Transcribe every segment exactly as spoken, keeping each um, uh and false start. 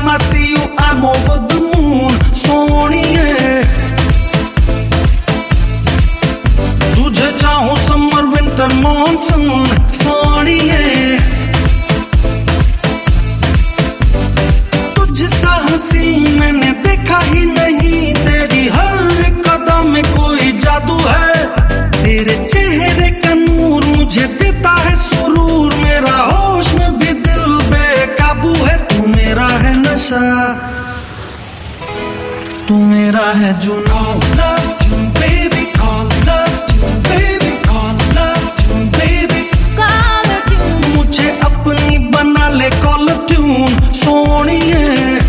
I see you, I'm over the moon. सोनिए तुझे चाहूं summer winter monsoon. सोनिए तुझसा हंसी मैंने देखा ही नहीं. तेरी हर कदम में कोई जादू है. तेरे चेहरे का नूर मुझे देता है सुरूर. मेरा होश में भी दिल बेकाबू है. तू मेरा है नशा, तू मेरा है जुनून. Love you baby, call love you baby, call love you baby, call tune. मुझे अपनी बना ले कॉल ट्यून. सोनिए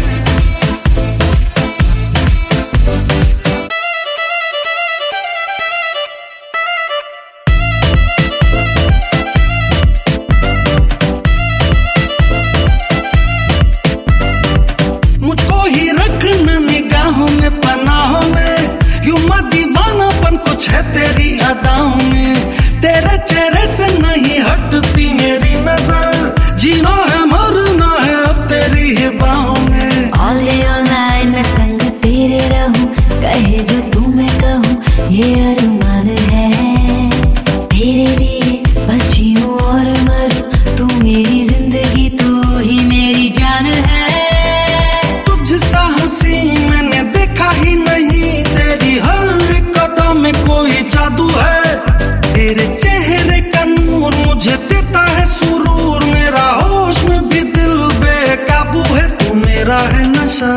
मुझको ही रखना निगाहों में पनाहों में. यूं मैं दीवानापन कुछ है तेरी अदाओं में. तेरे चेहरे से नहीं हटती मेरी नजर. जीना है मरना है अब तेरी ही बाहों में. All day all night मैं संग तेरे रहूं. कहे जो तू मैं कहूं ये अरमान है. तेरे लिए बस जीऊं और मरूं. तू मेरी जिंदगी, तू ही मेरी जान है. तुझसा हंसी मैंने देखा ही नहीं. तेरी हर कदम में कोई जादू है. तेरे चेहरे का नूर मुझे देता है सुरूर. मेरा होश में भी दिल बेकाबू है. तू मेरा है नशा,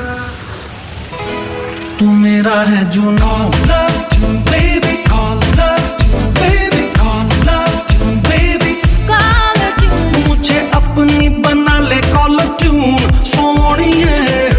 तू मेरा है जुनून. Love you baby, call love you baby, call love you baby, Call tune. मुझे अपनी बना ले कॉल ट्यून. सोनिए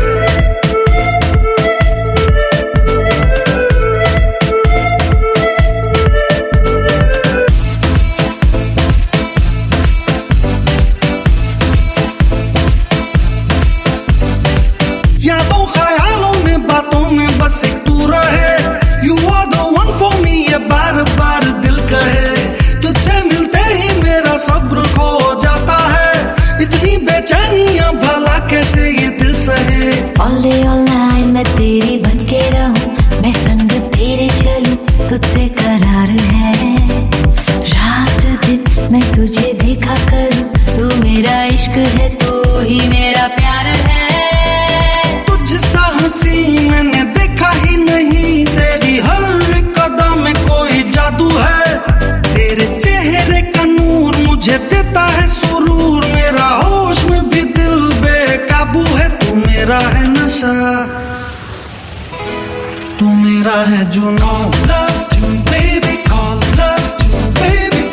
यादों ख्यालों में बातों में बस एक तू रहे. You are the one for me, ये बार बार दिल कहे. तुझसे मिलते ही मेरा सब्र खो जाता है. इतनी बेचैनियां भला कैसे ये दिल सहे. All day all night मैं तेरी बन के रहूं. मैं संग तेरे चलूं. तुझसे करार है रात दिन मैं तुझे देखा करूं. तू मेरा इश्क है, तू ही मेरा प्यार है. तुझसा हंसी मैंने देखा ही नहीं. तेरी हर कदम में कोई जादू है. तेरे चेहरे का नूर मुझे देता है सुरूर. मेरा होश में भी दिल बेकाबू है. तू मेरा है नशा, तू मेरा है जुनून. Love you baby, call love you baby,